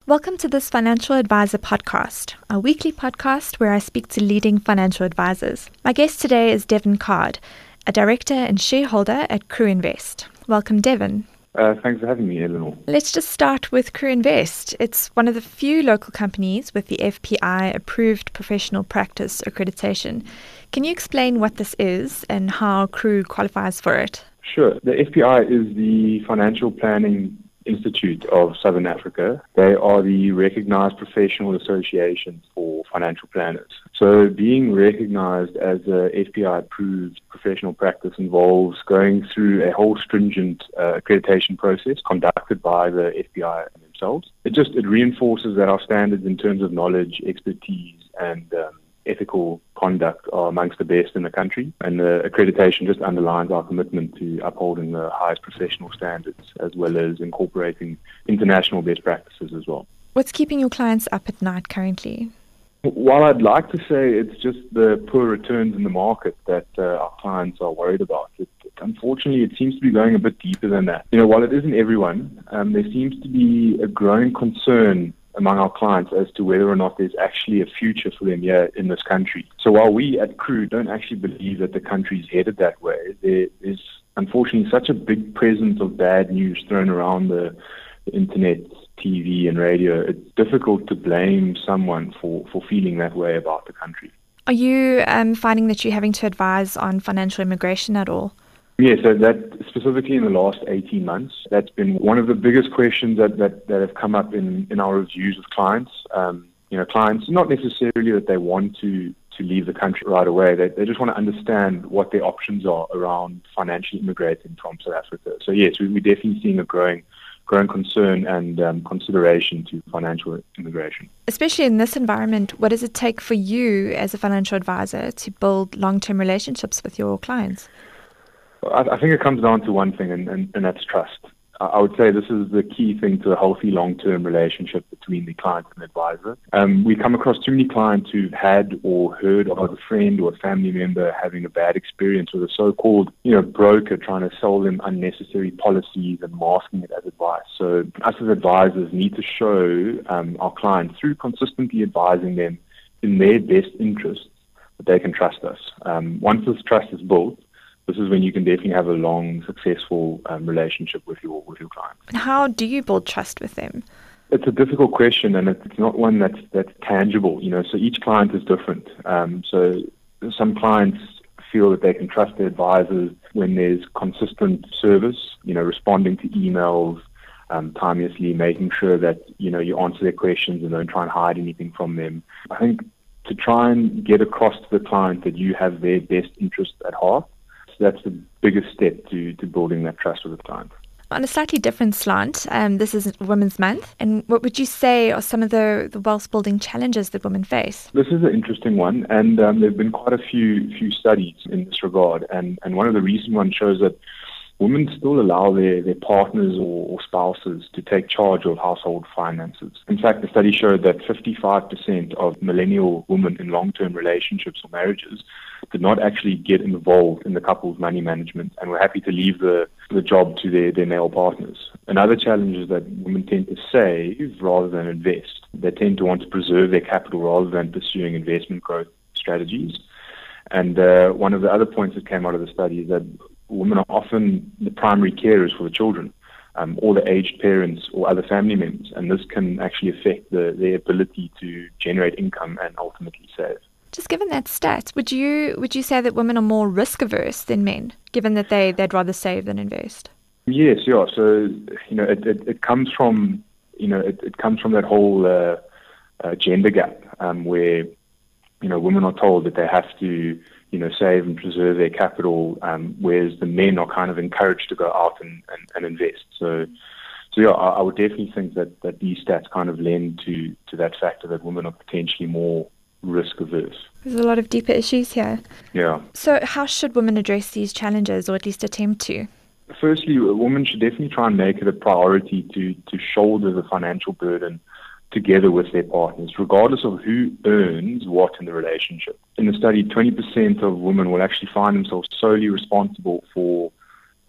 Welcome to this Financial Advisor podcast, a weekly podcast where I speak to leading financial advisors. My guest today is Devin Card, a director and shareholder at Crew Invest. Welcome, Devin. Thanks for having me, Eleanor. Let's just start with Crew Invest. It's one of the few local companies with the FPI approved professional practice accreditation. Can you explain what this is and how Crew qualifies for it? Sure. The FPI is the Financial Planning Institute of Southern Africa. They are the recognized professional association for financial planners. So being recognized as a FPI-approved professional practice involves going through a whole stringent accreditation process conducted by the FPI themselves. It reinforces that our standards in terms of knowledge, expertise, and ethical conduct are amongst the best in the country, and the accreditation just underlines our commitment to upholding the highest professional standards as well as incorporating international best practices as well. What's keeping your clients up at night currently? While I'd like to say it's just the poor returns in the market that our clients are worried about, unfortunately it seems to be going a bit deeper than that. While it isn't everyone, there seems to be a growing concern among our clients as to whether or not there's actually a future for them here in this country. So while we at Crew don't actually believe that the country's headed that way, there is unfortunately such a big presence of bad news thrown around the internet, TV and radio. It's difficult to blame someone for feeling that way about the country. Are you finding that you're having to advise on financial immigration at all? Yeah, so that specifically in the last 18 months, that's been one of the biggest questions that have come up in our reviews with clients. Clients, not necessarily that they want to leave the country right away. They just want to understand what their options are around financially immigrating from South Africa. So yes, we're definitely seeing a growing concern and consideration to financial immigration. Especially in this environment, what does it take for you as a financial advisor to build long-term relationships with your clients? I think it comes down to one thing, and that's trust. I would say this is the key thing to a healthy long-term relationship between the client and the advisor. We come across too many clients who've had or heard of a friend or a family member having a bad experience with a so-called broker trying to sell them unnecessary policies and masking it as advice. So us as advisors need to show our clients through consistently advising them in their best interests that they can trust us. Once this trust is built, this is when you can definitely have a long, successful relationship with your client. And how do you build trust with them? It's a difficult question, and it's not one that's tangible. So each client is different. So some clients feel that they can trust their advisors when there's consistent service. Responding to emails timeously, making sure that you answer their questions and don't try and hide anything from them. I think to try and get across to the client that you have their best interest at heart, that's the biggest step to building that trust with the client. On a slightly different slant, this is Women's Month, and what would you say are some of the wealth-building challenges that women face? This is an interesting one, and there have been quite a few studies in this regard, and one of the recent ones shows that women still allow their partners or spouses to take charge of household finances. In fact, the study showed that 55% of millennial women in long-term relationships or marriages did not actually get involved in the couple's money management and were happy to leave the job to their male partners. Another challenge is that women tend to save rather than invest. They tend to want to preserve their capital rather than pursuing investment growth strategies. And one of the other points that came out of the study is that women are often the primary carers for the children, or the aged parents or other family members, and this can actually affect their ability to generate income and ultimately save. Just given that stat, would you say that women are more risk averse than men, given that they'd rather save than invest? Yes, yeah. So it comes from it comes from that whole gender gap where women are told that they have to save and preserve their capital, whereas the men are kind of encouraged to go out and invest. So yeah, I would definitely think that these stats kind of lend to that factor that women are potentially more risk averse. There's a lot of deeper issues here. Yeah. So how should women address these challenges, or at least attempt to? Firstly, a woman should definitely try and make it a priority to shoulder the financial burden together with their partners, regardless of who earns what in the relationship. In the study, 20% of women will actually find themselves solely responsible for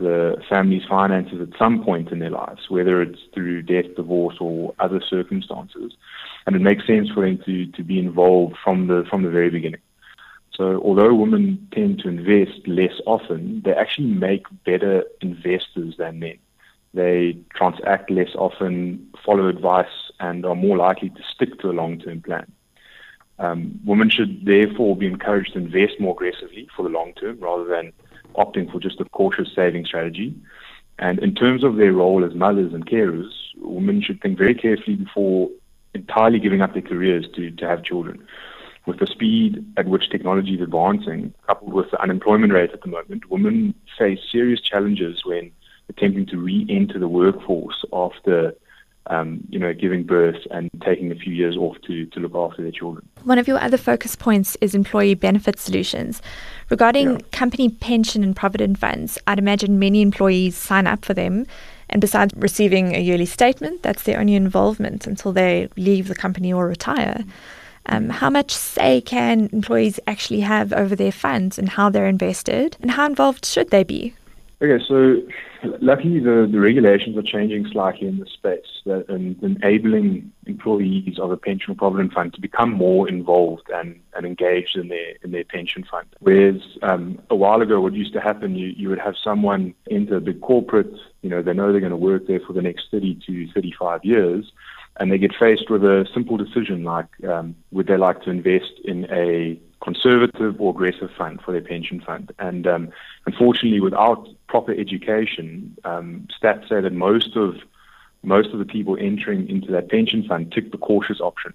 the family's finances at some point in their lives, whether it's through death, divorce, or other circumstances. And it makes sense for them to be involved from the very beginning. So although women tend to invest less often, they actually make better investors than men. They transact less often, follow advice, and are more likely to stick to a long-term plan. Women should therefore be encouraged to invest more aggressively for the long term rather than opting for just a cautious saving strategy. And in terms of their role as mothers and carers, women should think very carefully before entirely giving up their careers to have children. With the speed at which technology is advancing, coupled with the unemployment rate at the moment, women face serious challenges when attempting to re-enter the workforce after giving birth and taking a few years off to look after their children. One of your other focus points is employee benefit solutions. Regarding company pension and provident funds, I'd imagine many employees sign up for them, and besides receiving a yearly statement, that's their only involvement until they leave the company or retire. How much say can employees actually have over their funds and how they're invested, and how involved should they be? Okay, so luckily the regulations are changing slightly in this space, and enabling employees of a pension or provident fund to become more involved and engaged in their pension fund. Whereas a while ago, what used to happen, you would have someone enter a big corporate, they know they're going to work there for the next 30 to 35 years, and they get faced with a simple decision like, would they like to invest in a conservative or aggressive fund for their pension fund? And unfortunately, without proper education, stats say that most of the people entering into that pension fund tick the cautious option.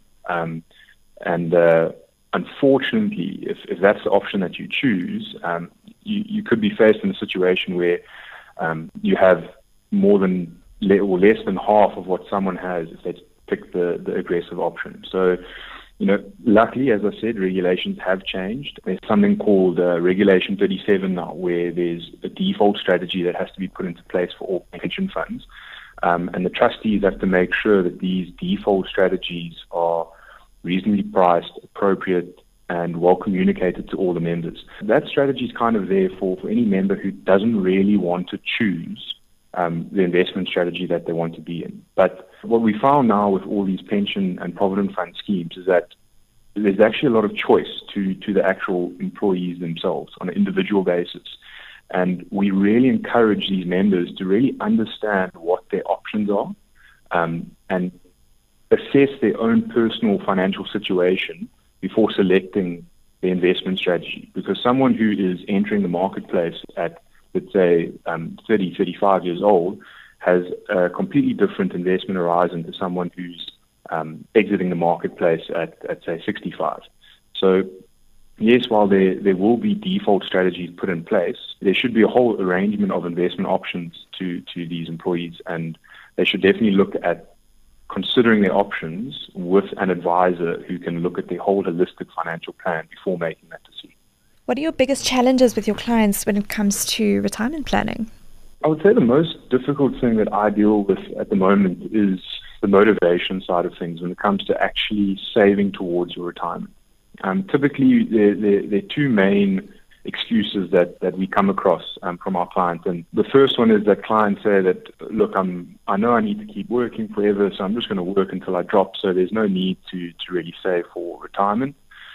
Unfortunately, if that's the option that you choose, you could be faced in a situation where you have more than or less than half of what someone has if they pick the aggressive option. So, luckily, as I said, regulations have changed. There's something called Regulation 37 now, where there's a default strategy that has to be put into place for all pension funds. And the trustees have to make sure that these default strategies are reasonably priced, appropriate, and well communicated to all the members. That strategy is kind of there for any member who doesn't really want to choose the investment strategy that they want to be in. But what we found now with all these pension and provident fund schemes is that there's actually a lot of choice to the actual employees themselves on an individual basis. And we really encourage these members to really understand what their options are and assess their own personal financial situation before selecting the investment strategy. Because someone who is entering the marketplace at, let's say, 30, 35 years old has a completely different investment horizon to someone who's exiting the marketplace at say, 65. So, yes, while there will be default strategies put in place, there should be a whole arrangement of investment options to these employees, and they should definitely look at considering their options with an advisor who can look at the whole holistic financial plan before making that decision. What are your biggest challenges with your clients when it comes to retirement planning? I would say the most difficult thing that I deal with at the moment is the motivation side of things when it comes to actually saving towards your retirement. Typically, there are two main excuses that we come across from our clients. And the first one is that clients say that, look, I know I need to keep working forever, so I'm just going to work until I drop, so there's no need to really save for retirement.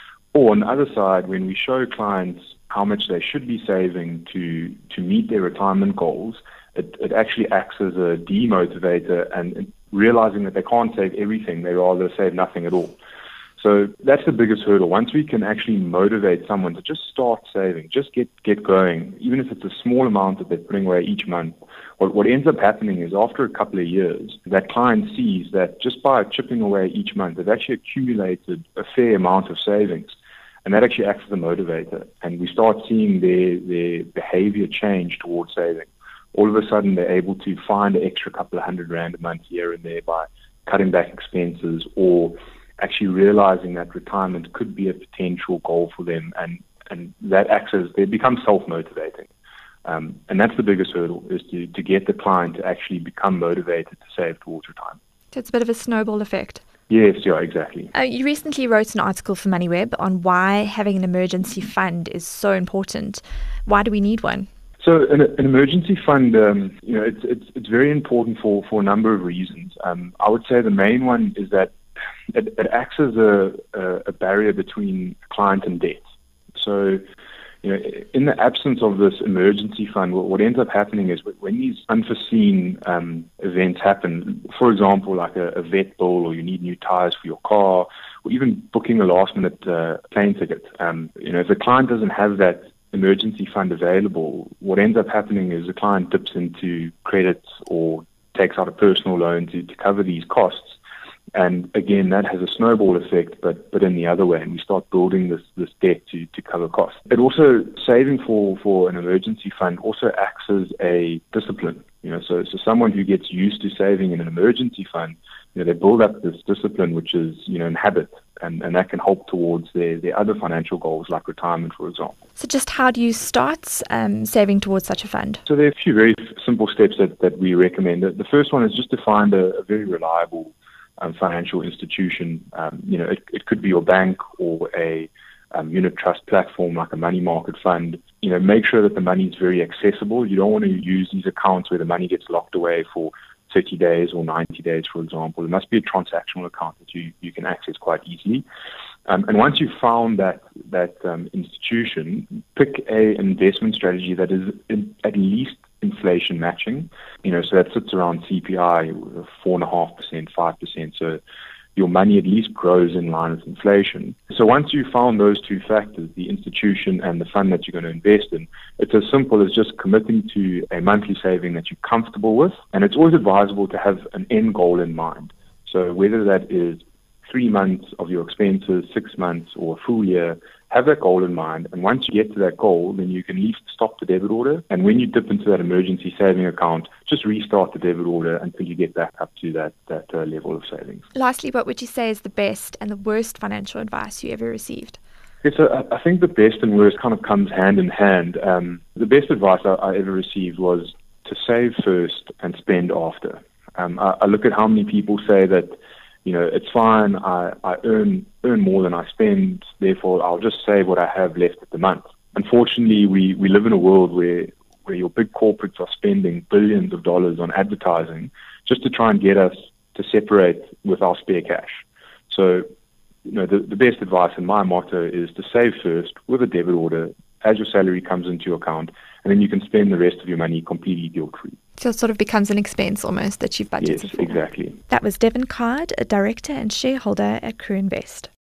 Or on the other side, when we show clients how much they should be saving to meet their retirement goals, it actually acts as a demotivator, and realizing that they can't save everything, they rather save nothing at all. So that's the biggest hurdle. Once we can actually motivate someone to just start saving, just get going, even if it's a small amount that they're putting away each month, what ends up happening is after a couple of years, that client sees that just by chipping away each month, they've actually accumulated a fair amount of savings. And that actually acts as a motivator. And we start seeing their behavior change towards saving. All of a sudden, they're able to find an extra couple of $100 a month here and there by cutting back expenses, or actually realizing that retirement could be a potential goal for them. And that acts as, they become self-motivating. And that's the biggest hurdle, is to get the client to actually become motivated to save towards retirement. So it's a bit of a snowball effect. Yes, yeah, exactly. You recently wrote an article for MoneyWeb on why having an emergency fund is so important. Why do we need one? So an emergency fund, it's very important for a number of reasons. I would say the main one is that it acts as a barrier between client and debt. So, in the absence of this emergency fund, what ends up happening is when these unforeseen events happen, for example, like a vet bill, or you need new tires for your car, or even booking a last-minute plane ticket, if the client doesn't have that emergency fund available, what ends up happening is the client dips into credit or takes out a personal loan to cover these costs. And again, that has a snowball effect, but in the other way, and we start building this debt to cover costs. It also, saving for an emergency fund also acts as a discipline. So someone who gets used to saving in an emergency fund, they build up this discipline, which is, in habit, and that can help towards their other financial goals, like retirement, for example. So just how do you start saving towards such a fund? So there are a few very simple steps that we recommend. The first one is just to find a very reliable financial institution. It could be your bank or a unit trust platform like a money market fund. Make sure that the money is very accessible. You don't want to use these accounts where the money gets locked away for 30 days or 90 days, for example. It must be a transactional account that you can access quite easily. And once you've found that institution, pick an investment strategy that is at least inflation matching. So that sits around CPI, 4.5%, 5%. So your money at least grows in line with inflation. So once you've found those two factors, the institution and the fund that you're going to invest in, it's as simple as just committing to a monthly saving that you're comfortable with. And it's always advisable to have an end goal in mind. So whether that is 3 months of your expenses, 6 months, or a full year, have that goal in mind. And once you get to that goal, then you can at least stop the debit order. And when you dip into that emergency saving account, just restart the debit order until you get back up to that level of savings. Lastly, what would you say is the best and the worst financial advice you ever received? Yes, so I think the best and worst kind of comes hand in hand. The best advice I ever received was to save first and spend after. I look at how many people say that, it's fine, I earn more than I spend, therefore I'll just save what I have left at the month. Unfortunately, we live in a world where your big corporates are spending billions of dollars on advertising just to try and get us to separate with our spare cash. So, the best advice and my motto is to save first with a debit order as your salary comes into your account, and then you can spend the rest of your money completely guilt-free. So it sort of becomes an expense almost that you've budgeted for. Yes, exactly. That was Devin Card, a director and shareholder at CrewInvest.